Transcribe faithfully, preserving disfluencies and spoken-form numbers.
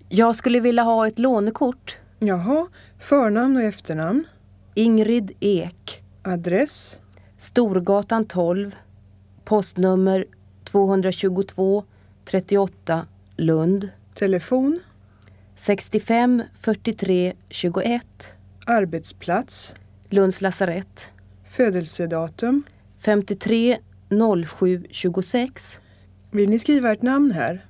Jag skulle vilja ha ett lånekort. Jaha, förnamn och efternamn. Ingrid Ek. Adress. Storgatan tolv. Postnummer tvåhundratjugotvå trettioåtta Lund. Telefon. sextiofem fyrtiotre tjugoett. Arbetsplats. Lunds lasarett. Födelsedatum. femtiotre noll sju tjugosex. Vill ni skriva ett namn här?